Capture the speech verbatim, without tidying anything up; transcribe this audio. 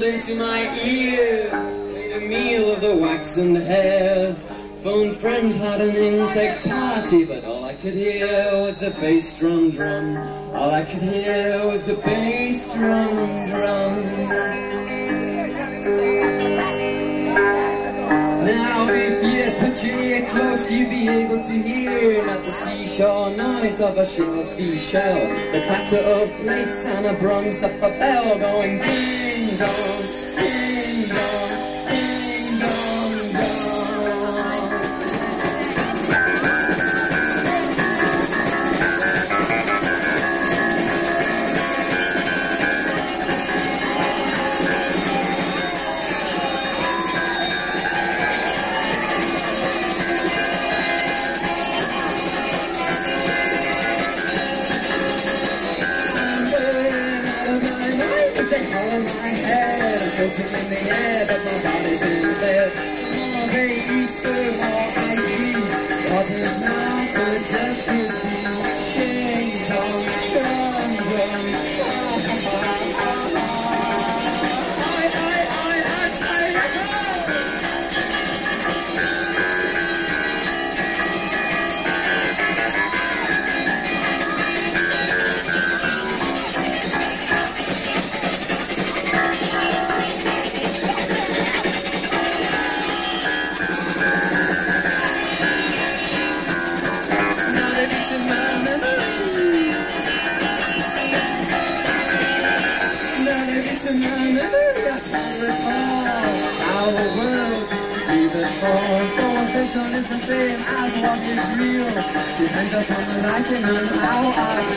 into my ears, made a meal of the waxen hairs. Phoned friends, had an insect party, but all I could hear was the bass drum drum. All I could hear was the bass drum drum. Now if you put your ear close, you'd be able to hear not the seashore noise of a shrill seashell, the clatter of plates and a bronze up a bell going ding dong, ding dong, ding dong dong. Floating in the air, but my body's in there. More they Easter, more I see. What is now but just to see? Ding dong, dong dong. I, I, I, is the same as what is real. Depends upon the lighting and how I